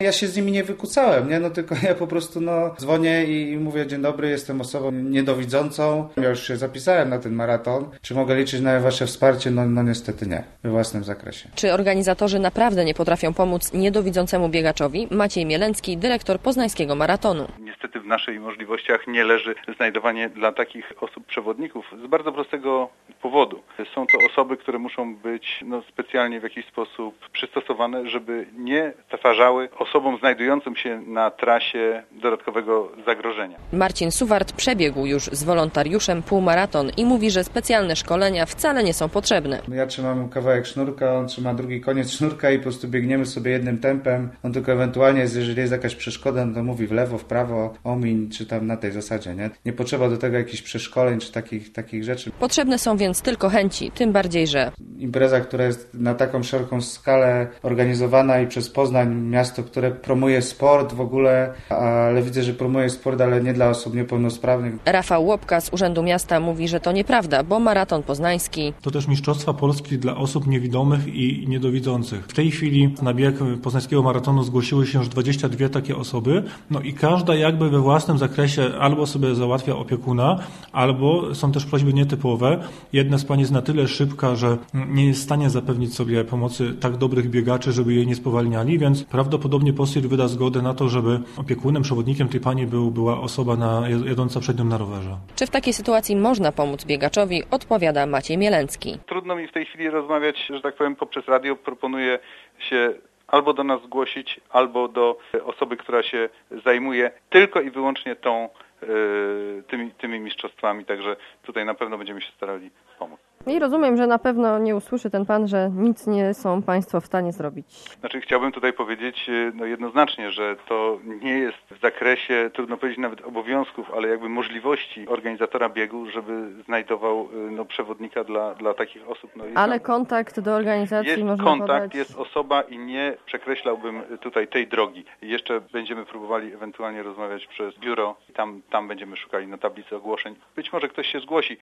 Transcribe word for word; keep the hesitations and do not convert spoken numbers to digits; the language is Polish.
Ja się z nimi nie wykucałem, nie? No tylko ja po prostu no dzwonię i mówię: dzień dobry, jestem osobą niedowidzącą. Ja już się zapisałem na ten maraton. Czy mogę liczyć na wasze wsparcie? No, no niestety nie, we własnym zakresie. Czy organizatorzy naprawdę nie potrafią pomóc niedowidzącemu biegaczowi? Maciej Mielencki, dyrektor poznańskiego maratonu. Niestety w naszej możliwościach nie leży znajdowanie dla takich osób przewodników z bardzo prostego powodu. Są to osoby, które muszą być no, specjalnie w jakiś sposób przystosowane, żeby nie stwarzały osobom znajdującym się na trasie dodatkowego zagrożenia. Marcin Suwart przebiegł już z wolontariuszem półmaraton i mówi, że specjalne szkolenia wcale nie są potrzebne. Ja trzymam kawałek sznurka, on trzyma drugi koniec sznurka i po prostu biegniemy sobie jednym tempem. On tylko ewentualnie, jeżeli jest jakaś przeszkoda, no to mówi w lewo, w prawo, omiń, czy tam na tej zasadzie, nie? Nie potrzeba do tego jakichś przeszkoleń, czy takich, takich rzeczy. Potrzebne są więc tylko chęci, tym bardziej, że impreza, która jest na taką szeroką skalę organizowana i przez Poznań, miasto, które promuje sport w ogóle, ale widzę, że promuje sport, ale nie dla osób niepełnosprawnych. Rafał Łopka z Urzędu Miasta mówi, że to nieprawda, bo maraton poznański to też Mistrzostwa Polski dla osób niewidomych i niedowidzących. W tej chwili na bieg poznańskiego maratonu zgłosiły się już dwadzieścia dwie takie osoby, no i każda jakby we własnym zakresie albo sobie załatwia opiekuna, albo są też prośby nietypowe. Jedna z pań jest na tyle szybka, że nie jest w stanie zapewnić sobie pomocy tak dobrych biegaczy, żeby jej nie spowalniali, więc prawdopodobnie Posir wyda zgodę na to, żeby opiekunem, przewodnikiem tej pani był, była osoba na, jadąca przed nią na rowerze. Czy w takiej sytuacji można pomóc biegaczowi? Odpowiada Maciej Mielencki. Trudno mi w tej chwili rozmawiać, że tak powiem, poprzez radio. Proponuję się albo do nas zgłosić, albo do osoby, która się zajmuje tylko i wyłącznie tą, tymi, tymi mistrzostwami. Także tutaj na pewno będziemy się starali pomóc. I rozumiem, że na pewno nie usłyszy ten pan, że nic nie są państwo w stanie zrobić. Znaczy chciałbym tutaj powiedzieć no jednoznacznie, że to nie jest w zakresie, trudno powiedzieć nawet obowiązków, ale jakby możliwości organizatora biegu, żeby znajdował no, przewodnika dla, dla takich osób. No, ale tam, kontakt do organizacji jest można kontakt, podać. Jest osoba i nie przekreślałbym tutaj tej drogi. Jeszcze będziemy próbowali ewentualnie rozmawiać przez biuro i tam, tam będziemy szukali na tablicy ogłoszeń. Być może ktoś się zgłosi.